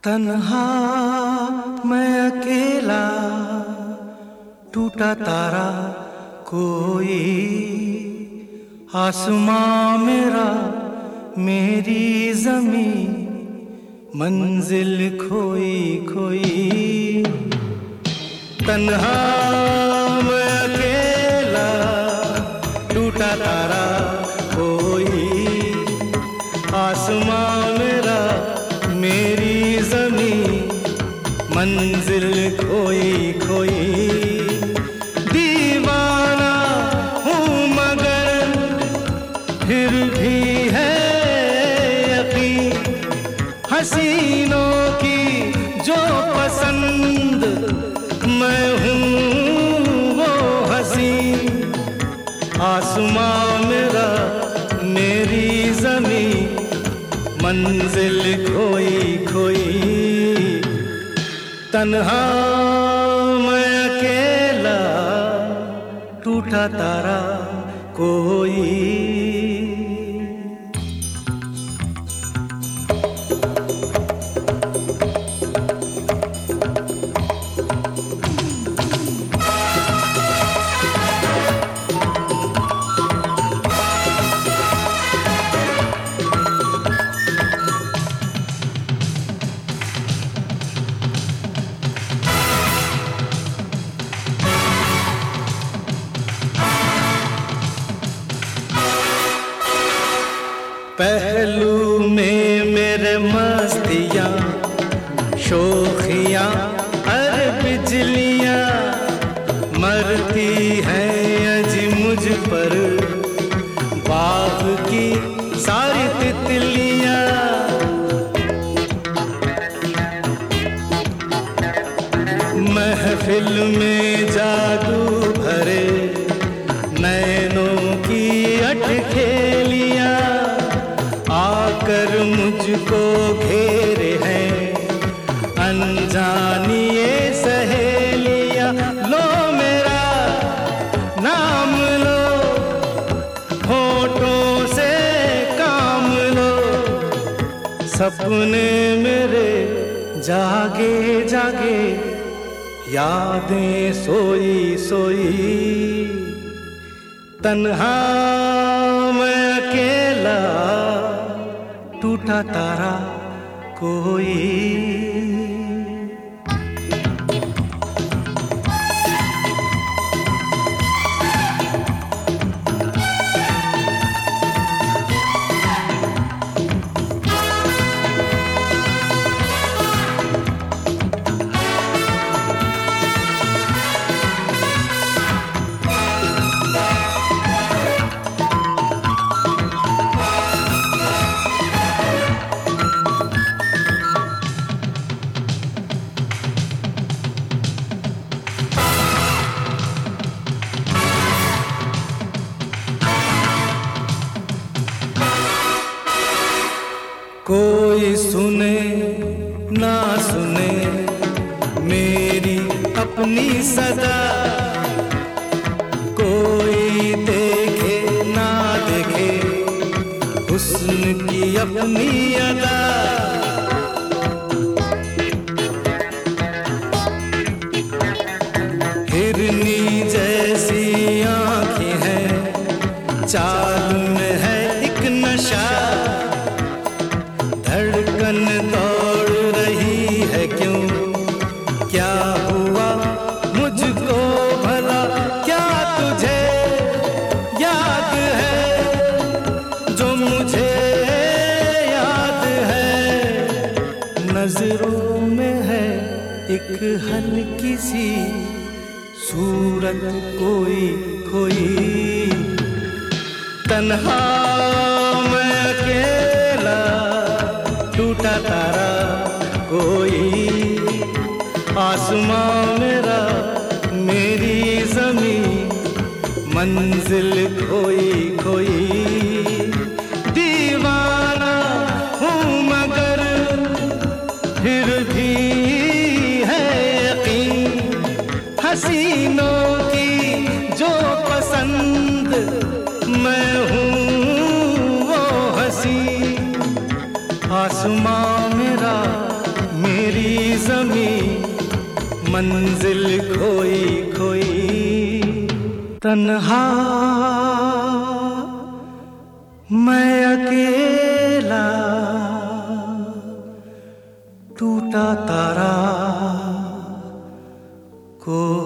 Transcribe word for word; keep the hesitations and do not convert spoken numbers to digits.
तन्हा मैं अकेला टूटा तारा कोई, आसमां मेरा मेरी ज़मीं मंजिल खोई खोई। तन्हा मैं अकेला टूटा तारा कोई, आसमां मेरा मेरी ज़मीं मंजिल खोई खोई। दीवाना हूँ मगर फिर भी है यकीन, हसीनों की जो पसंद मैं हूँ वो हसी। आसमां मेरा मेरी ज़मीं मंजिल खोई खोई। तन्हा मैं अकेला टूटा तारा कोई। पहलू में मेरे मस्तियाँ शोखियाँ हर बिजलियाँ मरती हैं अजी मुझ पर, बाग की सारी तितलियाँ। महफिल में जादू भरे नैनों की अटखेलियाँ आकर मुझको घेरे हैं अनजानी ये सहेलियाँ। लो मेरा नाम लो, होठों से काम लो, सपने मेरे जागे जागे यादें सोई सोई। तन्हा मैं अकेला टूटा तारा कोई। कोई सुने ना सुने मेरी अपनी सदा, कोई देखे ना देखे हुस्न की अपनी अदा। हिरनी जैसी आँखें हैं, चाल में है एक नशा, धड़कन दौड़ रही है क्यों, क्या हुआ मुझको भला। क्या तुझे याद है जो मुझे याद है, नजरों में है एक हल्की सी सूरत कोई कोई। तन्हा मैं अकेला टूटा तारा कोई, आसमां मेरा मेरी ज़मीं मंजिल खोई खोई। दीवाना हूँ मगर फिर भी है यकीन, हसीनों की जो पसंद मैं हूँ वो हसी। आसमां मेरा मेरा मंजिल खोई खोई तन्हा मैं अकेला टूटा तारा को